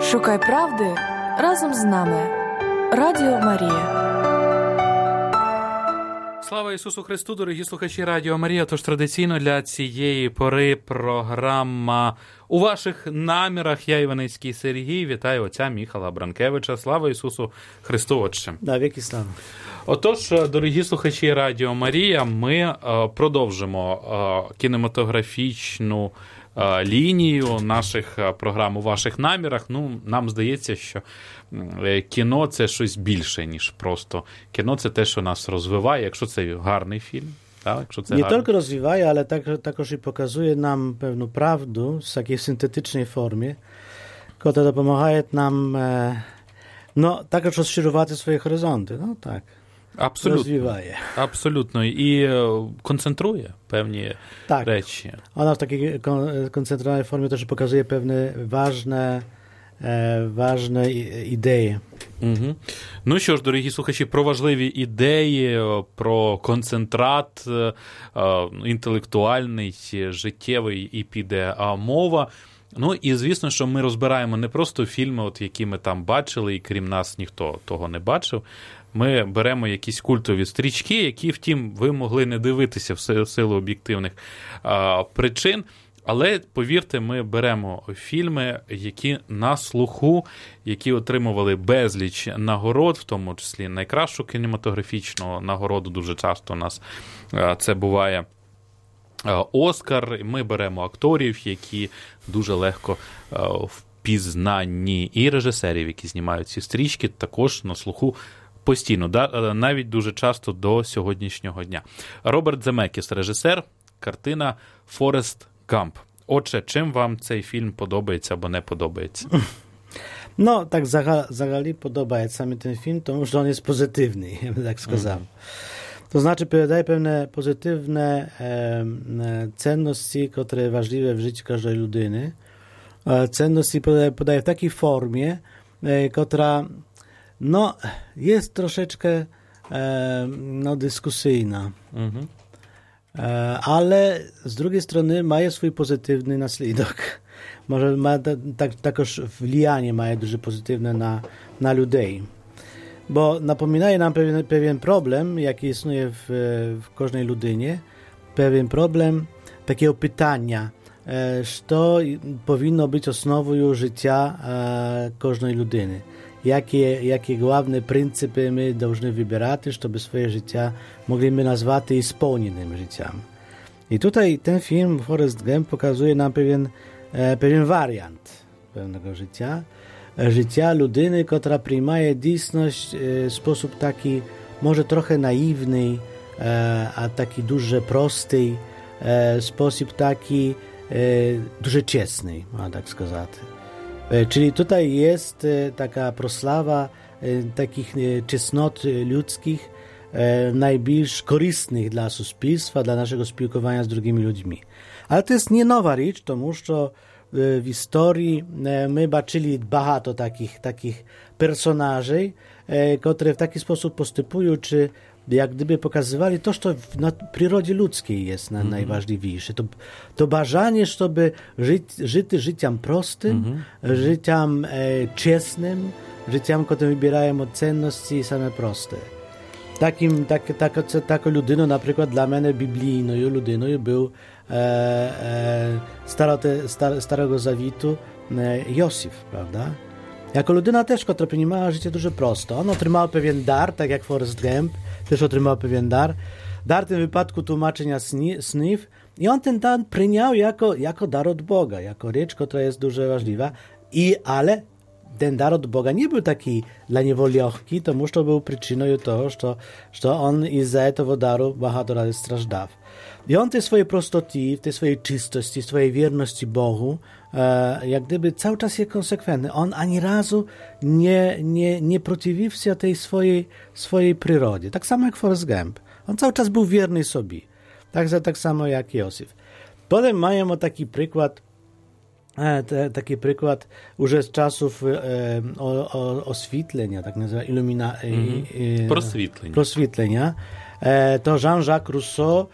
Шукай правди разом з нами. Радіо Марія. Слава Ісусу Христу, дорогі слухачі Радіо Марія. Тож традиційно для цієї пори програма «У ваших намірах». Я, Іваницький Сергій, вітаю отця Міхала Бранкевича. Слава Ісусу Христу, Отче. Да, віки слава. Отож, дорогі слухачі Радіо Марія, ми продовжимо кінематографічну лінію наших програм «У ваших намірах». Ну, нам здається, що кіно – це щось більше, ніж просто кіно. Це те, що нас розвиває, якщо це гарний фільм. Так? Якщо це Не гарний. тільки розвиває, але також і показує нам певну правду в такій синтетичній формі, яка допомагає нам також розширювати свої горизонти. Ну, так. Абсолютно. Розвиває. Абсолютно. І концентрує певні речі. Вона в такій концентрованій формі теж показує певні важні ідеї. Угу. Ну що ж, дорогі слухачі, про важливі ідеї, про концентрат інтелектуальний, життєвий і піде мова. Ну і звісно, що ми розбираємо не просто фільми, які ми там бачили, і крім нас ніхто того не бачив. Ми беремо якісь культові стрічки, які, втім, ви могли не дивитися в силу об'єктивних причин. Але, повірте, ми беремо фільми, які на слуху, які отримували безліч нагород, в тому числі найкращу кінематографічну нагороду. Дуже часто у нас це буває Оскар. Ми беремо акторів, які дуже легко впізнані, і режисерів, які знімають ці стрічки, також на слуху постійно, навіть дуже часто до сьогоднішнього дня. Роберт Земекіс, режисер, картина «Форест Гамп». Отже, чим вам цей фільм подобається або не подобається? Ну, так взагалі подобається саме ten film, тому що він є позитивний, я би так сказав. To znaczy, podaje pewne pozytywne cenności, które ważliwe w życiu każdej ludyny. Cenności podaje w takiej formie, która jest troszeczkę dyskusyjna. Ale z drugiej strony ma swój pozytywny naslідок. Może ma також влияние має дуже pozytywne na людей. Bo napominaje nam pewien problem, jaki istnieje w każdej ludynie, pewien problem takiego pytania, co powinno być osnową życia każdej ludyny. Jakie główne pryncypy my powinny wybierać, żeby swoje życie mogli nazwać spełnionym życiem. I tutaj ten film Forrest Gump pokazuje nam pewien wariant pewnego życia ludyny, która przyjmuje dzisiejszość w sposób taki może trochę naiwny, a taki дуже prosty, sposób taki дуже чесний, można tak сказать. Czyli tutaj jest taka proslawa takich czesnot ludzkich najbardziej korzystnych dla społeczeństwa, dla naszego spілкування z drugimi ludźmi. Ale to jest nie nowa rzecz, тому що w historii my baczyli багато takich personaży, które w taki sposób postępują, czy jak gdyby pokazywali to, co na przyrodzie ludzkiej jest najważniejsze. To bażanie, żeby żyć życiem prostym, życiem czesnym, życiem, które wybierają od cenności same proste. Taką ludyną, na przykład dla mnie biblijną ludyną był Starego Zawitu Josif, prawda? Jako ludyna też, która przyjmowała życie дуже prosto. On otrzymał pewien dar, tak jak Forrest Gump też otrzymał pewien dar. Dar w tym wypadku tłumaczenia snów. I on ten dar przyjął jako dar od Boga, jako rzecz, która jest дуже ważliwa. Ale ten dar od Boga nie był taki dla niego lekki, тому що był przyczyną tego, że on из-за этого daru багато razy страждав. I on tej swojej prostoty, tej swojej czystości, swojej wierności Bogu, jak gdyby cały czas jest konsekwentny. On ani razu nie przeciwił się tej swojej przyrodzie. Tak samo jak Forrest Gump. On cały czas był wierny sobie. Tak samo jak Józef. Potem mamy taki przykład już z czasów oświetlenia, tak nazywa, proswietlenia. To Jean-Jacques Rousseau,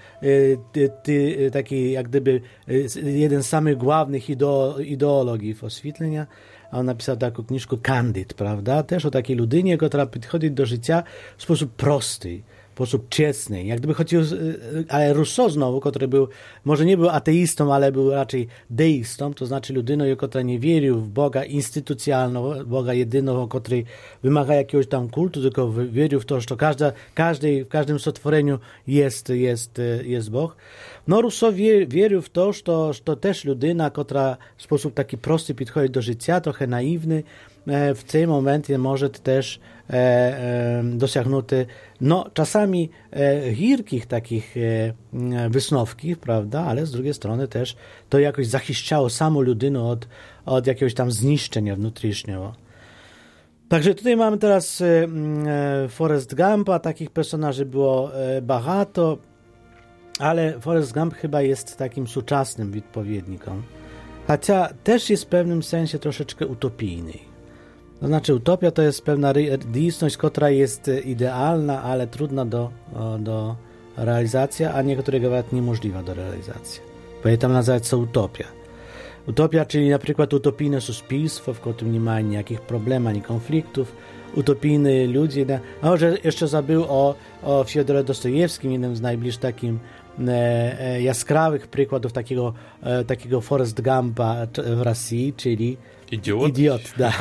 taki jak gdyby jeden z samych głównych ideologów oświetlenia, a on napisał taką kniżkę Candid, prawda? Też o takiej ludynie, która podchodzi do życia w sposób prosty, w sposób czesny. Jak gdyby chodziło, ale Rousseau znowu, który był, może nie był ateistą, ale był raczej deistą, to znaczy ludyną, która nie wierzył w Boga instytucjonalnego, Boga jedynego, który wymaga jakiegoś tam kultu, tylko wierzył w to, że w każdym stworzeniu jest Bóg. No Rousseau wierzył w to, że też ludyna, która w sposób taki prosty podchodzi do życia, trochę naiwny, w tym momencie może też dosięgnąć no czasami gierkich takich wysnówków, prawda, ale z drugiej strony też to jakoś zachiszczało samą ludynę od jakiegoś tam zniszczenia wnętrznego. Także tutaj mamy teraz Forrest Gumpa, takich personaży było багато, ale Forrest Gump chyba jest takim współczesnym odpowiednikiem, chociaż też jest w pewnym sensie troszeczkę utopijny. To znaczy utopia to jest pewna realistyczność, która jest idealna, ale trudna do realizacji, a niektóre mówią niemożliwa do realizacji. Powiedzmy nazwać to utopia. Utopia, czyli na przykład utopijne społeczeństwo, w którym nie ma nikakich problemów ani konfliktów, utopijni ludzie. A może jeszcze zabył o Fiodorze Dostojewskim, jednym z najbliższych takim jaskrawych przykładów takiego Forrest Gumpa w Rosji, czyli Idiot, da.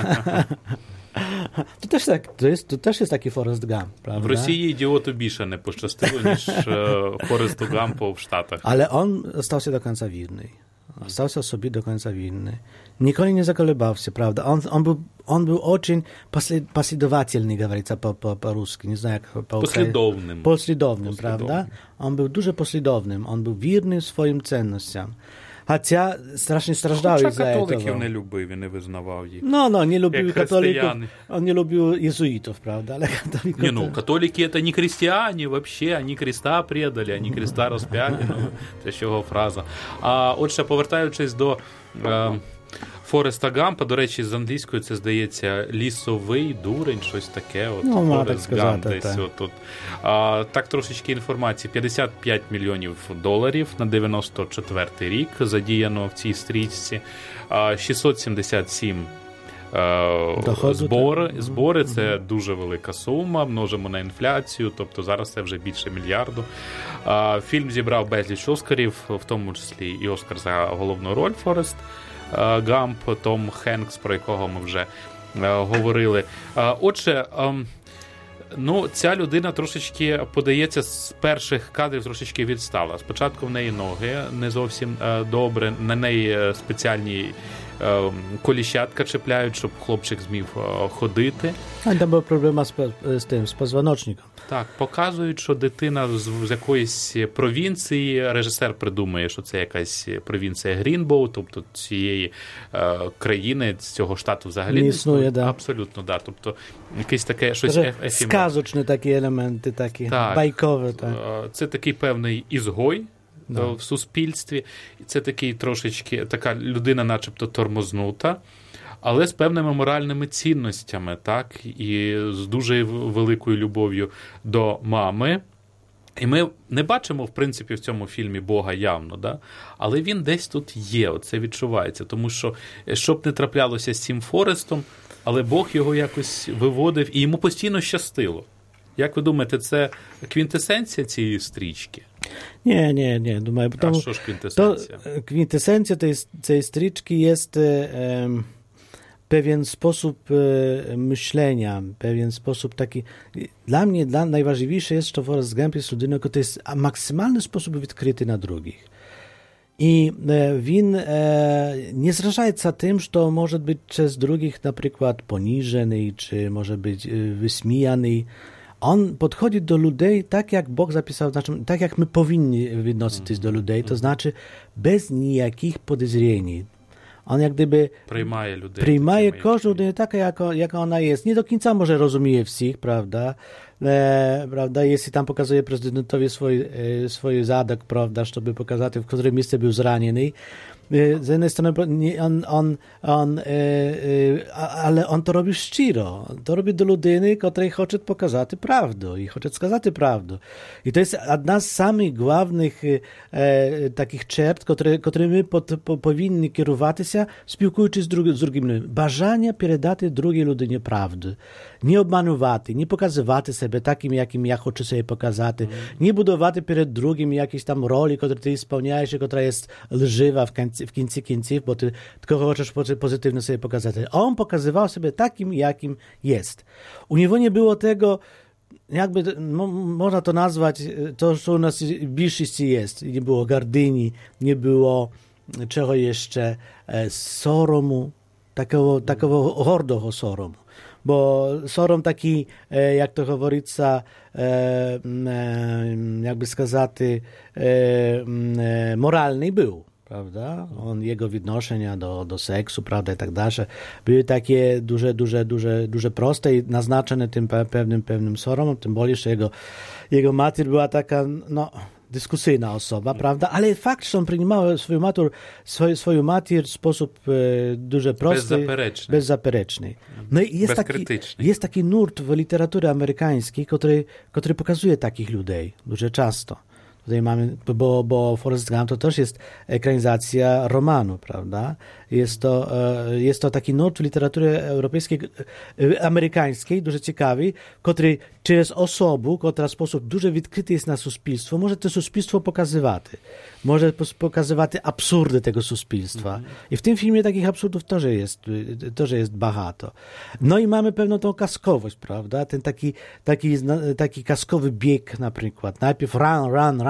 To też jest taki Forrest Gump, prawda? В Росії ідіоту більше не пощастило, ніж Форесту Гампу в Штатах. Ale on stał się do końca wierny. Stał się sobie do końca wierny. Nikogo nie zakolebał się, prawda? On był очень последовательный, говорится по-русски, не знаю, jak po Послідовним. Послідовним, prawda? On był dużo послідовним, on był wierny swoim cennościom. Хоча страшnie страждав із-за этого. Католиків не любив і не визнавав їх. Не любил католиков. Он не любил иезуитов, правда? Але католиков... католики это не христиане вообще, они Христа предали, они Христа розп'яли. Це з його фраза. А от ще повертаючись до Фореста Гампа, до речі, з англійською це, здається, лісовий дурень, щось таке. Форест Гамп десь отут. Так, трошечки інформації. $55 мільйонів на 94-й рік задіяно в цій стрічці. 677 збори, це дуже велика сума, множимо на інфляцію, тобто зараз це вже більше мільярду. Фільм зібрав безліч Оскарів, в тому числі і Оскар за головну роль Форест Гамп, Том Хенкс, про якого ми вже говорили. Отже, ця людина трошечки подається з перших кадрів, трошечки відстала. Спочатку в неї ноги не зовсім добре, на неї спеціальні коліщатка чіпляють, щоб хлопчик зміг ходити. А там була проблема з позвоночником. Так, показують, що дитина з якоїсь провінції, режисер придумує, що це якась провінція Грінбоу, тобто цієї країни, цього штату взагалі не існує, да. Абсолютно, да. Тобто якесь таке щось ефемерне. Сказочні такі елементи, такі байкові. Так. Це такий певний ізгой в суспільстві. Це такий трошечки, така людина начебто тормознута, але з певними моральними цінностями, так, і з дуже великою любов'ю до мами. І ми не бачимо, в принципі, в цьому фільмі Бога явно, да? Але він десь тут є, оце відчувається, тому що, щоб не траплялося з цим Форестом, але Бог його якось виводив, і йому постійно щастило. Як ви думаєте, це квінтесенція цієї стрічки? Nie, думаю, потому що ж квінтесенція? Kwintesencja tej stryczki jest pewien sposób myślenia, pewien sposób taki... Dla mnie najważniejsze jest, że Forrest Gump jest ludyną, to jest maksymalny sposób odkryty na drugich. I on nie zrażaje się tym, że to może być przez drugich na przykład poniżony, czy może być wysmijany. On podchodzi do ludzi tak, jak Bóg zapisał, znaczy tak, jak my powinni odnosić się do ludzi, to znaczy bez nijakich podejrzeń. On jak gdyby przyjmuje każdą ludzinę taka, jaka ona jest. Nie do końca może rozumie wszystkich, prawda? Jeśli tam pokazuje prezydentowi swój zadek, prawda, żeby pokazać, w którym miejscu był zraniony. z jednej strony ale on to robi szcziro. To robi do людини, której chce pokazać prawdę i chce сказати prawdę. I to jest jedna z samych głównych takich czert, którymi powinni kierować się, spілкуючись z drugimi. Бажання передати другій людині правду. Nie obmanować, nie pokazywać siebie takim, jakim ja chcę sobie pokazać. Nie budować przed drugim jakiejś tam roli, którą ty spełniasz, która jest lżywa w końcu końców, bo ty tylko chcesz pozytywnie sobie pokazać. On pokazywał sobie takim, jakim jest. U niego nie było tego, jakby można to nazwać, to, co u nas w większości jest. Nie było gardyni, nie było czego jeszcze, soromu, takiego hordogo soromu. Bo sorom taki, jak to говорится, jakby сказати, moralny był, prawda? Jego відношення do seksu, prawda, i tak dalej, były takie duże proste i naznaczone tym pewnym soromem, tym bardziej, że jego mater była taka, dyskusyjna osoba, prawda? Ale fakt, że on przyjmował swoją mater w sposób duże prosty, bezzapereczny. No i jest taki nurt w literaturze amerykańskiej, który pokazuje takich ludzi дуже часто. Tutaj mamy, bo Forrest Gump to też jest ekranizacja romanu, prawda? Jest to taki nurt w literaturze europejskiej, amerykańskiej, дуже ciekawy, który przez osobę, która w sposób дуже відкритий jest na суспільство, może to суспільство pokazywać. Może pokazywać absurdy tego суспільства. I w tym filmie takich absurdów też jest багато. No i mamy pewną tą kaskowość, prawda? Ten taki kaskowy bieg na przykład. Najpierw run,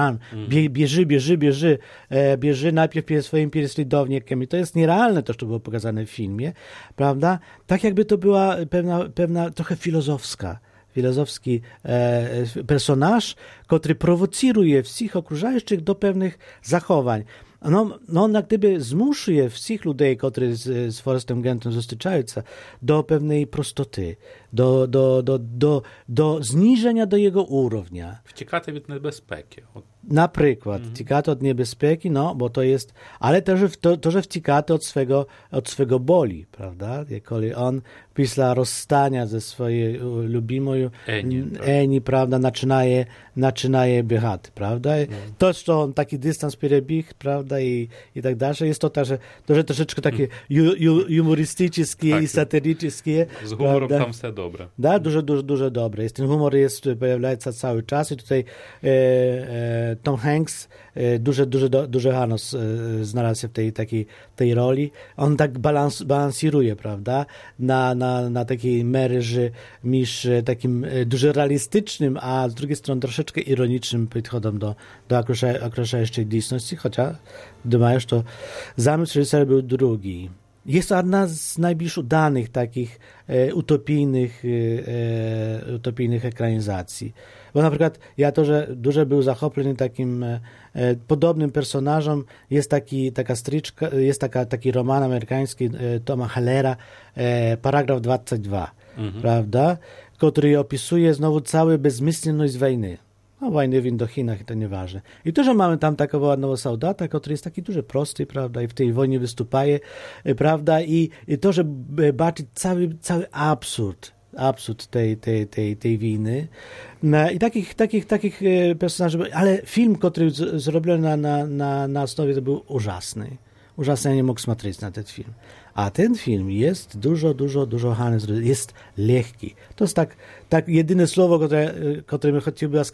bieży najpierw swoim prześladownikiem. I to jest nierealne to, co było pokazane w filmie, prawda? Tak jakby to była pewna trochę filozofski personaż, który prowocuje wszystkich okrużających do pewnych zachowań. On jak gdyby zmuszuje wszystkich ludzi, którzy z Forrestem Gumpem stykają się, do pewnej prostoty, do zniżenia do jego urownia. Wciekати від небезпеки. Na przykład, wciekać od niebezpieki, bo to jest, ale też że wciekać od swego boli, prawda? Jeżeli on pisla rozstania ze swojej lubimą Eni, prawda, zaczynaje biegać, prawda? To, że on taki dystans przebiegł, prawda, i tak dalej, jest to troszeczkę takie humorystyczne i satyryczne. Z humorem tam wszystko dobre. Da, dużo dobre. Ten humor pojawia się cały czas i tutaj Tom Hanks dużo harno znalazł się w tej roli. On tak balansiruje, prawda, na takiej merży niż takim dużo realistycznym, a z drugiej strony troszeczkę ironicznym podchodem do określającej dzisiejszości, chociaż думаешь, to zamysł reżysera był drugi. Jest to jedna z najbliższych udanych takich utopijnych ekranizacji. Bo na przykład ja to, że dużo był zachłoplony takim podobnym personażem, jest taki roman amerykański Toma Hallera, Paragraf 22, prawda? Który opisuje znowu całą bezmyślność wojny. Wojny w Indochinach i to nieważne. I to, że mamy tam takiego ładnego soldata, który jest taki duży prosty, prawda, i w tej wojnie występuje, prawda, i to, że baczy cały absurd tej wojny. I takich personaży, ale film, który zrobiony na osnowie, to był ujasny. Ужасно я не мог смотреть на этот фильм. A ten film jest dużo harny, jest lekki. To jest tak jedyne słowo, które chciałbym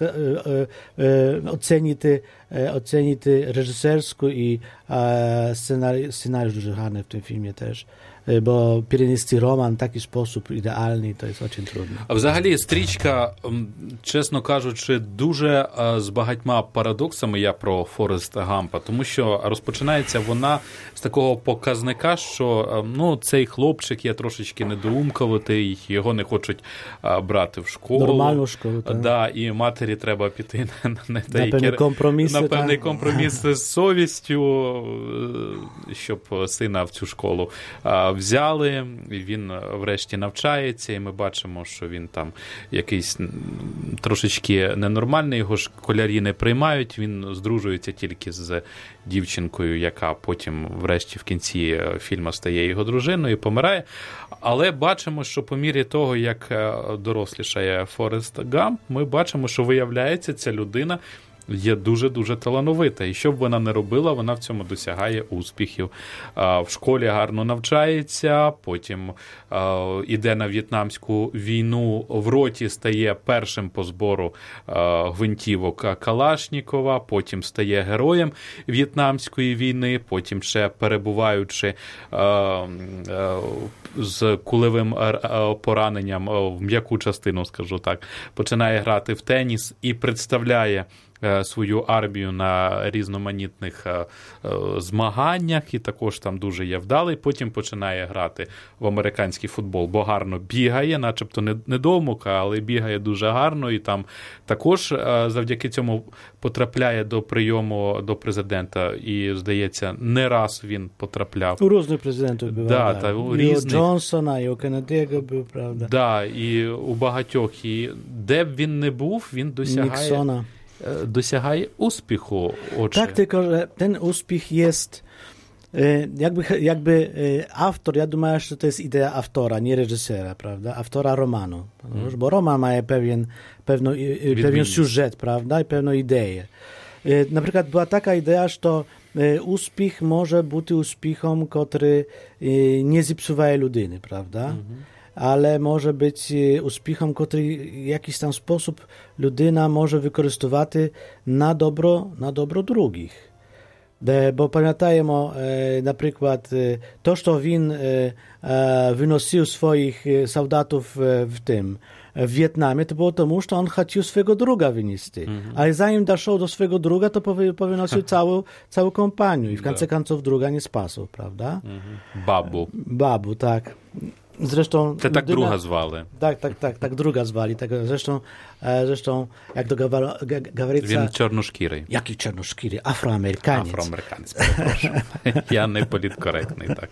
ocenić reżysersko i scenariusz dużo harny w tym filmie też. Bo перенести роман в такий спосіб ідеальний, то є дуже трудно. А взагалі стрічка, чесно кажучи, дуже з багатьма парадоксами я про Форреста Гампа, тому що розпочинається вона з такого показника, що цей хлопчик є трошечки недоумковитий, його не хочуть брати в школу. Нормальну школу, так. Да, і матері треба піти на певний компроміс з совістю, щоб сина в цю школу взяли, він врешті навчається, і ми бачимо, що він там якийсь трошечки ненормальний, його школярі не приймають, він здружується тільки з дівчинкою, яка потім врешті в кінці фільму стає його дружиною і помирає. Але бачимо, що по мірі того, як дорослішає Форест Гамп, ми бачимо, що виявляється, ця людина є дуже-дуже талановита. І що б вона не робила, вона в цьому досягає успіхів. В школі гарно навчається, потім іде на В'єтнамську війну, в роті стає першим по збору гвинтівок Калашнікова, потім стає героєм В'єтнамської війни, потім ще перебуваючи з кулевим пораненням в м'яку частину, скажу так, починає грати в теніс і представляє свою армію на різноманітних змаганнях, і також там дуже є вдалий. Потім починає грати в американський футбол, бо гарно бігає, начебто не довмука, але бігає дуже гарно, і там також завдяки цьому потрапляє до прийому до президента, і, здається, не раз він потрапляв. У різних президентів бував. Да, та, у різних. І у Джонсона, і у Кеннедіга був, правда. Да, і у багатьох. І де б він не був, він dosięgaje uspiechu. Tak, tylko że ten uspіх jest jakby autor, ja думаю, że to jest idea autora, nie reżysera, prawda? Autora romanu. Bo roman ma pewien siużet, prawda? I pewną ideę. Na przykład była taka idea, że uspіх może być uspichom, który nie zepsuwa ludyny, prawda? Ale może być uspichom, który w jakiś tam sposób ludyna może wykorzystywać na dobro drugich. Bo pamiętajmy, na przykład to, że він wynosił swoich soldatów w Wietnamie, to było тому, że on chciał swojego druga wynieść. Ale zanim doszedł do swojego druga, to powynosił całą kompanię i w końcu końców druga nie spasł, prawda? Babu, tak. Zresztą Te tak druga zwali. Tak druga zwali. Zresztą jak to говорится... Він чорношкірий. Jaki czarnoszkiry? Afroamerykaniec. Afroamerykaniec, przepraszam. Ja nie politkorektny, tak.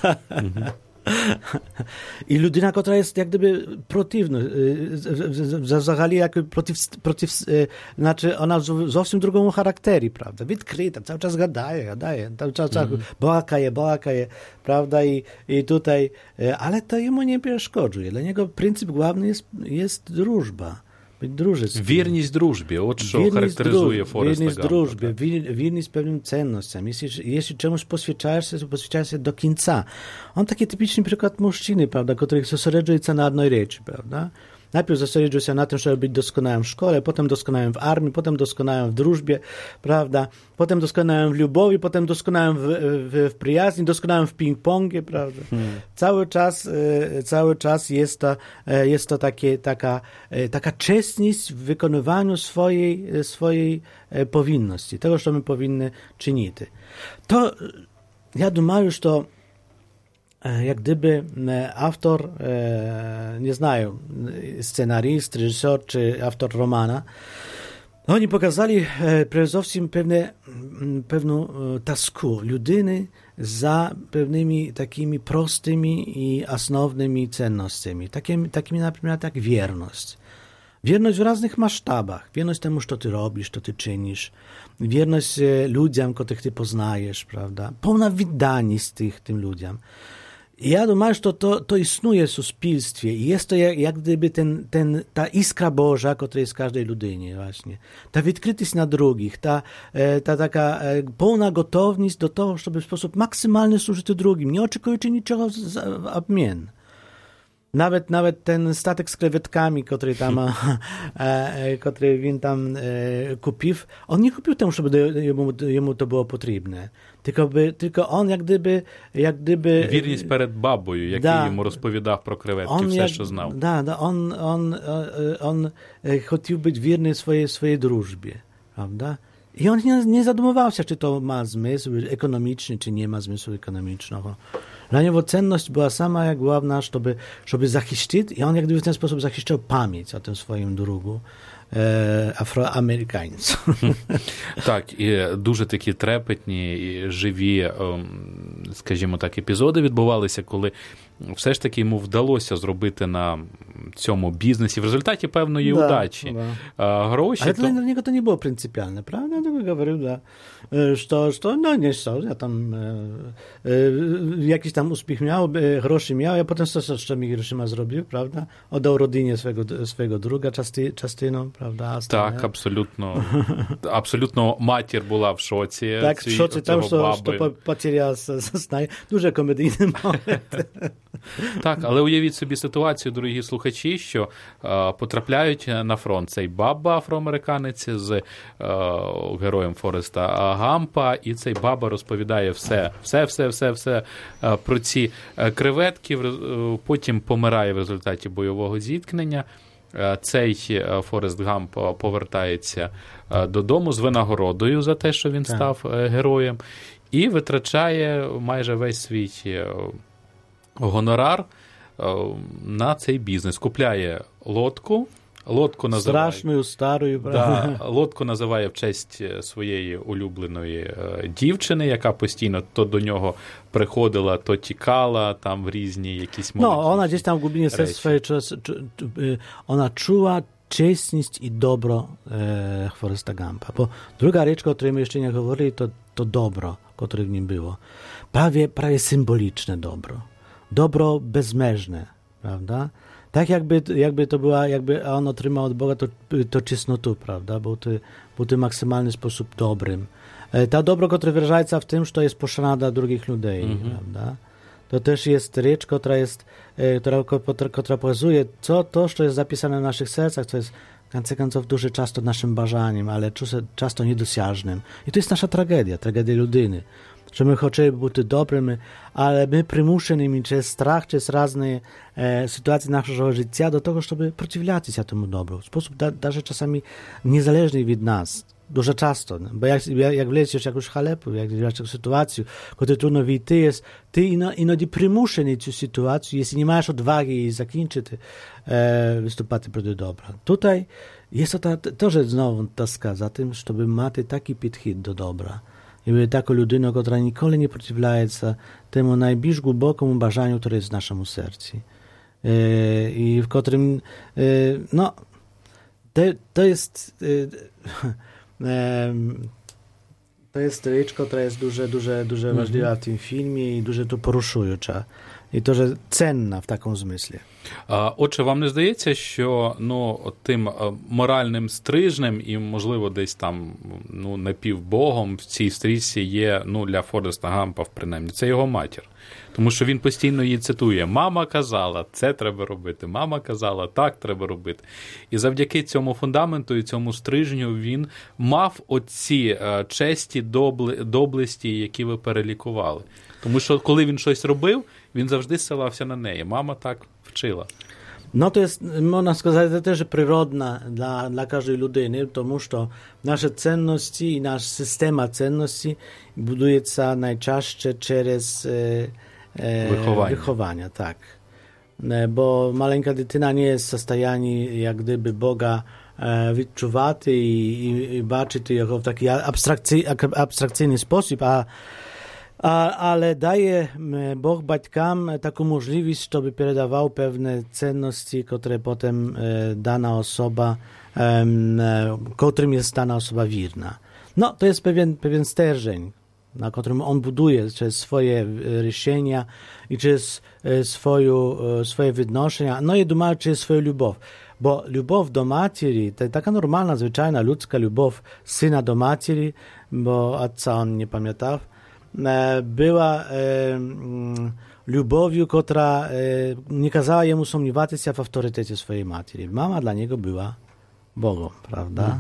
I ludyna, która jest jak gdyby przeciwna, zagali jakby znaczy ona zupełnie drugą charakteru, prawda? Відкрита, cały czas gadaje, cały czas bałakaje, prawda? I tutaj, ale to jemu nie przeszkodzuje. Dla niego pryncyp główny jest drużba. Wierność drużbie, od co charakteryzuje Foresta Gumpa. Drużbie, wierność pewnym cennościom. Jeśli czemuś poświęcasz się, to poświęcasz się do końca. On taki typiczny przykład mężczyzny, prawda, który zosереджує się na jednej rzeczy, prawda? Najpierw zosереджує się na tym, żeby być doskonałym w szkole, potem doskonałym w armii, potem doskonałym w drużbie, prawda? Potem doskonałym w lubowi, potem doskonałym w przyjaźni, doskonałym w ping-pongie, prawda? Cały czas jest to taka czestność w wykonywaniu swojej powinności, tego, co my powinny czynić. To, ja думаю, że jak gdyby autor, nie znają, scenarzyst, reżyser czy autor romana, oni pokazali przede wszystkim pewną tasku ludyny za pewnymi takimi prostymi i osnownymi cennościami. Takimi na przykład jak wierność. Wierność w różnych masztabach. Wierność temu, co ty robisz, co ty czynisz. Wierność ludziom, których ty poznajesz, prawda? Pełna wydajność tym ludziom. Ja думаю, że to istnieje w suspilstwie i jest to jak gdyby ta iskra Boża, która jest w każdej ludynie właśnie. Ta відкритість na drugich, ta taka pełna gotowność do tego, żeby w sposób maksymalny służyć drugim, nie oczekując niczego w obmian. Nawet ten statek z krewetkami, który він tam kupił, on nie kupił temu, żeby jemu to było potrzebne. Tylko on jak gdyby... Wierність перед бабою, який йому розповідав про креветки, все, що знав. On chciał być wierny swojej drużbie, prawda? I on nie zadumywał się, czy to ma zmysł ekonomiczny, czy nie ma zmysłu ekonomicznego. Dla niego cenność była sama jak główna, żeby zachiścić, i on jak gdyby w ten sposób zachiszczał pamięć o tym swoim drugu afroamerykańcu. Так, і дуже такі трепетні, і живі, скажімо так, епізоди відбувалися, коли все ж таки йому вдалося зробити на цьому бізнесі в результаті певної удачі гроші. Ale dla niego to nie było pryncypialne, prawda? Tylko говорил, да, что, no nie co, ja tam jakiś tam uspіх miał, groszy miał, ja potem co mi groszyma zrobił, prawda? Oddał rodzinie swojego druga частину, правда? Так, абсолютно матір була в шоці. Так, в шоці там, що потеряв, знає. Дуже комедійний момент. Так, але уявіть собі ситуацію, дорогі слухачі, що потрапляють на фронт цей баба афроамериканець з героєм Фореста Гампа, і цей баба розповідає все про ці креветки, потім помирає в результаті бойового зіткнення. Цей Форест Гамп повертається додому з винагородою за те, що він став героєм, і витрачає майже весь свій гонорар на цей бізнес. Купляє лодку називає... Страшною, старою, правда? Да, лодку називає в честь своєї улюбленої дівчини, яка постійно то до нього приходила, то тікала, там в різні якісь моменти. No, ona gdzieś tam w głębinie serca swojej ona czuła czesność i dobro Foresta Gampa. Bo druga rzecz, o której my jeszcze nie mówili, to dobro, które w nim było. Prawie symboliczne dobro. Dobro bezmierzne, prawda? Tak jakby to była, jakby on otrzymał od Boga to czesnotu, prawda? Był to maksymalny sposób dobrym. To dobro, które wyraża się w tym, że to jest poszana dla drugich ludzi, prawda? To też jest rzecz, która pokazuje, co to, co jest zapisane w naszych sercach, co jest w końcu końców дуже często naszym bażaniem, ale często niedosiężnym. I to jest nasza tragedia ludyny. Że my chcemy być dobrymi, ale my przymuszeni przez strach, przez różne sytuacje naszego życia do tego, żeby przeciwstawiać się temu dobru. W sposób даже czasami niezależny od nas. Дуже часто. Bo jak wlecisz jakąś chalepę, jak wlecisz jakąś sytuację, której trudno wyjść, ty inodzi przymuszeni tę sytuację, jeśli nie masz odwagi i zakończyć występować przeciw dobra. Tutaj jest to, że znowu taska za tym, żeby mieć taki podchód do dobra. I były taką ludyną, która nikogo nie przeciwstawia się temu najbliżej głębokiemu bażaniu, które jest w naszym sercu. I w którym, no, to jest rzecz, która jest дуже ważna w tym filmie i дуже to poruszująca. І теж цінна в такому змислі. Отже, вам не здається, що тим моральним стрижнем і, можливо, десь там напівбогом в цій стрічці є, для Фореста Гампа, принаймні, це його матір. Тому що він постійно її цитує. Мама казала, це треба робити. Мама казала, так треба робити. І завдяки цьому фундаменту і цьому стрижню він мав оці честі, доблесті, які ви перелікували. Тому що, коли він щось робив, він завжди ссилався на неї. Мама так вчила. No to jest, można сказать, to też przyrodne dla każdej ludyny, тому що nasze cenności i nasz system cenności buduje się najczęściej przez wychowanie. Tak. Bo maleńka dytyna nie jest w stanie jak gdyby Boga wyczuwać i baczyć jego w taki abstrakcyjny sposób, ale daje Bóg baćkam taką możliwość, żeby переdawał pewne cenności, które potem dana osoba, którym jest dana osoba wierna. No, to jest pewien stержень, na którym on buduje przez swoje решения i przez swoje wynoszenia, no i думаю, przez swoją любов. Bo любов do materi, to taka normalna, zwyczajna, ludzka любов syna do materi, bo ojca on nie pamiętał, była lubowią, która nie kazała jemu sąmniwać się w autorytecie swojej matki. Mama dla niego była Bogiem, prawda?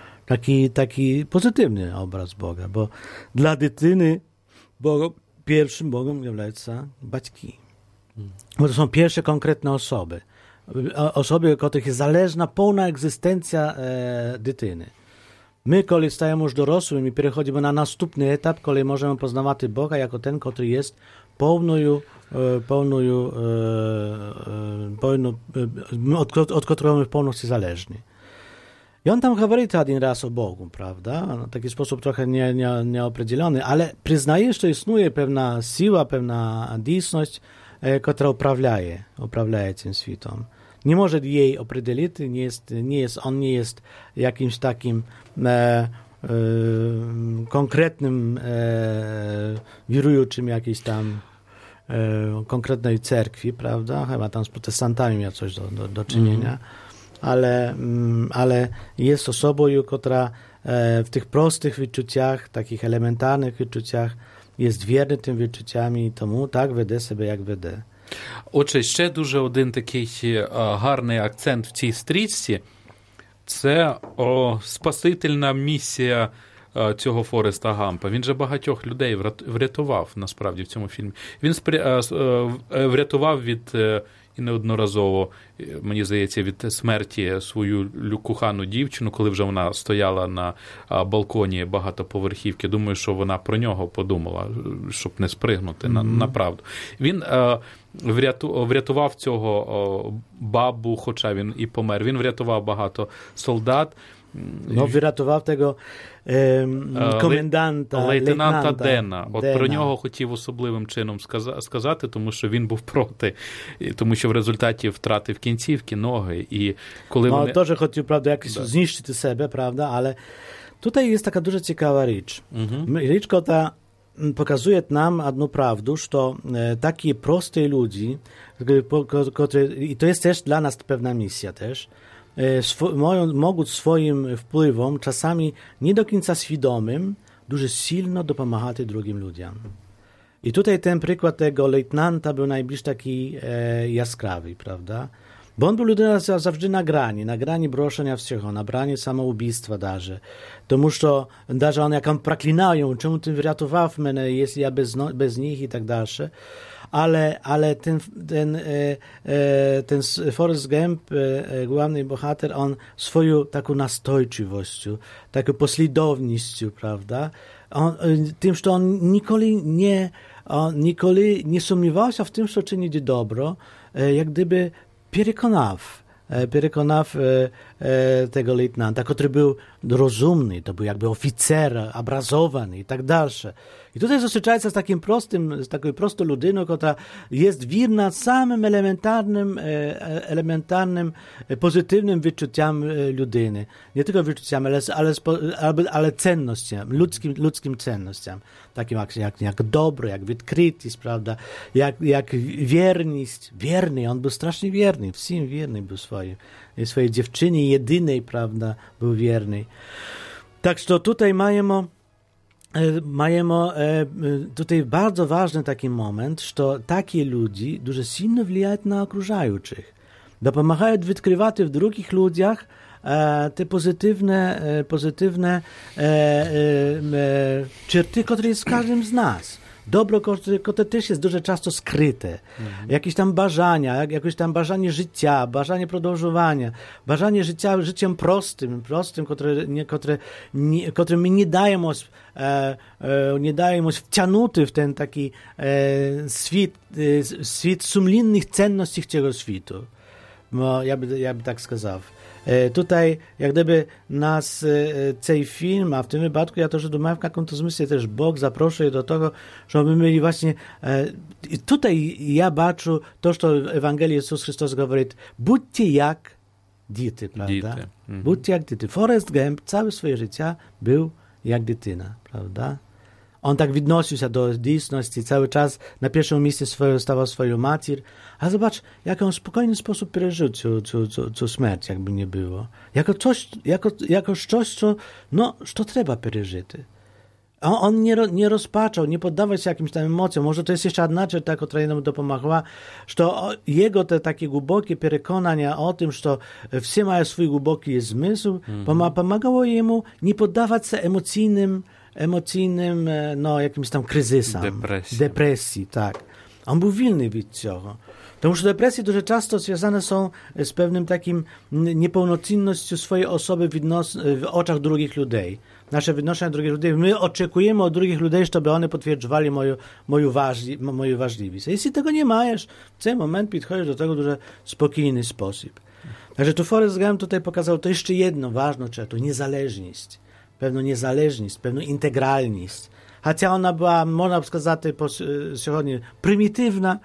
Taki pozytywny obraz Boga, bo dla dytyny pierwszym Bogiem являją się baćki. Bo to są pierwsze konkretne osoby. Osoby, od których jest zależna pełna egzystencja dytyny. My, kiedy stajemy już dorosłymi, przechodzimy na następny etap, kiedy możemy poznawać Boga jako ten, który jest od którego my w pełności zależni. I on tam mówi to jeden raz o Bogu, prawda? No, w taki sposób trochę nieopределony, ale przyznaje, że istnieje pewna siła, pewna dійсність, która uprawiaje tym światem. Nie może jej определить, on nie jest jakimś takim konkretnym wierującym jakiejś tam konkretnej cerkwi, prawda? Chyba tam z protestantami miał coś do czynienia. Ale jest osobą, która w tych prostych wyczuciach, takich elementarnych wyczuciach jest wierny tym wyczuciam і тому так веде себе, як веде. Отже, ще дуже один такий гарний акцент в цій стрічці – це спасительна місія цього Фореста Гампа. Він же багатьох людей врятував, насправді, в цьому фільмі. Він врятував від, і неодноразово, мені здається, від смерті свою кохану дівчину, коли вже вона стояла на балконі багатоповерхівки. Думаю, що вона про нього подумала, щоб не спригнути на правду. Він врятував цього бабу, хоча він і помер. Він врятував багато солдат. No, wyratował tego комендanta, лейтенанта Дена. От про нього хотів особливим чином сказати, тому що він був проти, тому що в результаті втратив кінцівки, ноги. І коли вони... теж хотів, правда, якось знищити себе, правда, ale tutaj jest taka дуже цікава річ. Річ, która pokazuje nam jedną prawdę, że takie proste ludzie, i to jest też dla nas pewna misja też, mogą swoim wpływom, czasami nie do końca świadomym, дуже silno dopomagać drugim ludziom. I tutaj ten przykład tego lejtnanta był najbliższy taki jaskrawy, prawda? Bo on był людина zawsze na grani broszenia wszystkiego, na grani samoubójstwa darze. Тому що даже on jak on proklinał ją, czemu ty wyratował mnie, jeśli ja bez nich i tak dalsze. Ale ten Forrest Gump, główny bohater, on swoją taką nastojczywością, taką posłidownością, prawda? Tym, że on nikoли nie sumniewał się w tym, że czyni dobro, jak gdyby przekonał tego lejtnanta, który był rozumny, to był jakby oficer, obrazowany i tak dalsze. I tutaj zустрічається z taką prostą ludyną, która jest wierna samym elementarnym, pozytywnym wyczuciam ludyny. Nie tylko wyczuciam, ale cennościom, ludzkim cennościom. Takim jak dobro, jak odkrytość, prawda? Jak wierność. Wierny, on był strasznie wierny, wszystkim wierny był swojej dziewczynie jedynej, prawda, był wierny. Tak, że tutaj mamy tutaj bardzo ważny taki moment, że takie ludzie дуже silno wpływają na okrużających. Dopomagają odkrywać w drugich ludziach te pozytywne czerty, które jest w każdym z nas. Dobro, które też jest дуже często skryte. Jakieś tam bażania, jakieś tam bażanie życia, bażanie продовжування, bażanie życiem prostym, które my nie dajemy wcianuty w ten taki świat sumlinnych cenności tego światu. No, ja by tak сказав. Tutaj, jak gdyby nas цей film, a w tym wypadku ja też думаю, w jakim to zmysle też Bóg zapraszał do tego, żeby mieli właśnie tutaj ja baczę to, co w Ewangelii Jezus Chrystus mówi, bądźcie jak dzieci, prawda? Bądźcie jak dzieci. Forrest Gump całe swoje życie był jak dytyna, prawda? On tak odnosił się do dійсності, cały czas na pierwszym miejscu stawał swoją mater, a zobacz, jak on w spokojny sposób przeżył co śmierć, jakby nie było. Jako coś, co trzeba przeżyć. On nie rozpaczał, nie poddawał się jakimś tam emocjom. Może to jest jeszcze jedna rzecz, która nam dopomagała, że jego te takie głębokie przekonania o tym, że wszyscy mają swój głęboki zmysł, pomagało jemu nie poddawać się emocjnym, jakimś tam kryzysom. Depresji, tak. On był wolny od tego. Потому że depresje дуже często związane są z pewnym takim niepełnocennością swojej osoby w oczach drugich ludzi. nasze відношення до других людей. Ми очікуємо від других людей, щоб вони підтверджували мою важливість. А якщо того не маєш, в цей момент підходиш до tego дуже спокійний спосіб. Takže tu Forrest Gump tutaj pokazał to jeszcze jedno ważną rzecz, to niezależność. Pewną integralność. Chociaż ona była, można сказати, сьогодні prymitywna,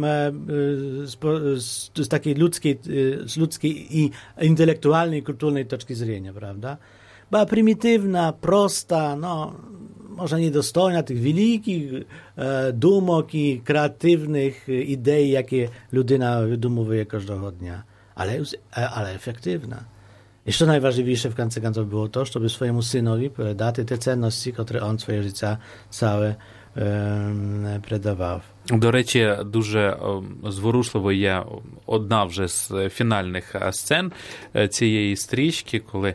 z takiej ludzkiej i intelektualnej, kulturnej toczki widzenia, prawda? Była prymitywna, prosta, no, może niedostojna tych wielkich dumok i kreatywnych idei, jakie ludyna wydumuje każdego dnia. Ale efektywna. I co najważniejsze w końcu końców było to, żeby swojemu synowi dać te cenności, które on swoje życie całe передавав. До речі, дуже зворушливо є одна вже з фінальних сцен цієї стрічки, коли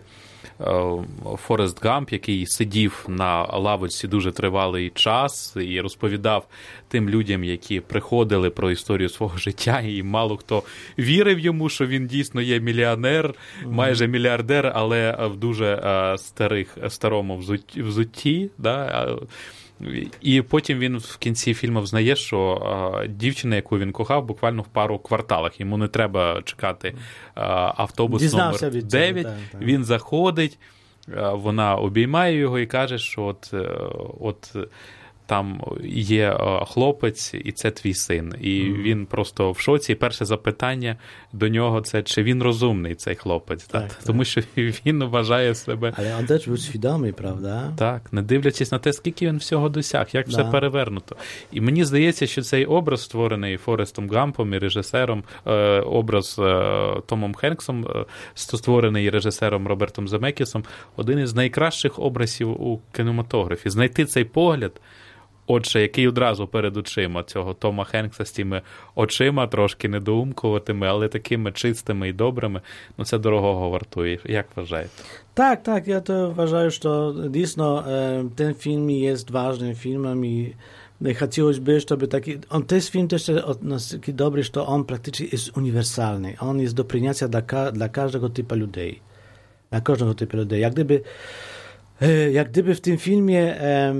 Форест Гамп, який сидів на лавочці дуже тривалий час і розповідав тим людям, які приходили, про історію свого життя, і мало хто вірив йому, що він дійсно є мільйонер, майже мільярдер, але в дуже старому взутті, да? І потім він в кінці фільму взнає, що дівчина, яку він кохав, буквально в пару кварталах. Йому не треба чекати автобус номер 9. Він заходить, вона обіймає його і каже, що от там є хлопець, і це твій син. І він просто в шоці. І перше запитання до нього – це, чи він розумний, цей хлопець. Так. Тому що він вважає себе... Але він теж був свідомий, правда? Так, не дивлячись на те, скільки він всього досяг, як все перевернуто. І мені здається, що цей образ, створений Форестом Гампом і режисером, образ Томом Хенксом, створений режисером Робертом Земекісом, один із найкращих образів у кінематографі. Знайти цей погляд, отже, який одразу перед очима цього Тома Хенкса з тими очима, трошки недоумкуватими, але такими чистими і добрими, ну це дорогого вартує. Як вважаєте? Так, я то вважаю, що дійсно ten film jest ważnym filmem i хотілося, щоб такий... Ten film też taki dobry, że on praktycznie jest uniwersalny. On jest do przyjęcia dla każdego typu ludzi. Dla każdego typu ludzi. Jak gdyby w tym filmie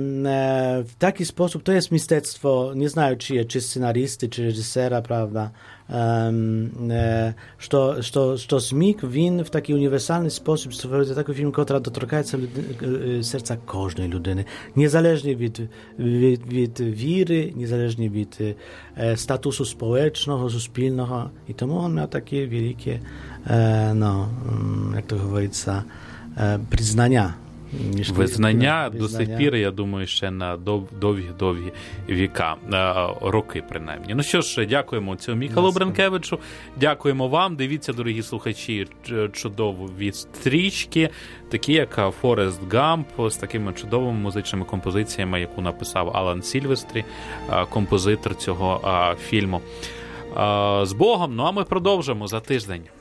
w taki sposób, to jest mistectwo, nie знаю czy scenaristy, czy reżysera, prawda, że Smik win w taki uniwersalny sposób stworzył taki film, który dotyka serca każdej ludyny, niezależnie od wiry, niezależnie od statusu społecznego, suspilnego, i tomu on miał takie wielkie, no, jak to говориться, przyznania. Визнання до сих пір, я думаю, ще на довгі віка, роки принаймні. Ну що ж, дякуємо цьому Міхалу Бренкевичу, дякуємо вам. Дивіться, дорогі слухачі, чудові стрічки, такі як Форест Гамп, з такими чудовими музичними композиціями, яку написав Алан Сільвестрі, композитор цього фільму. З Богом, ну а ми продовжимо за тиждень.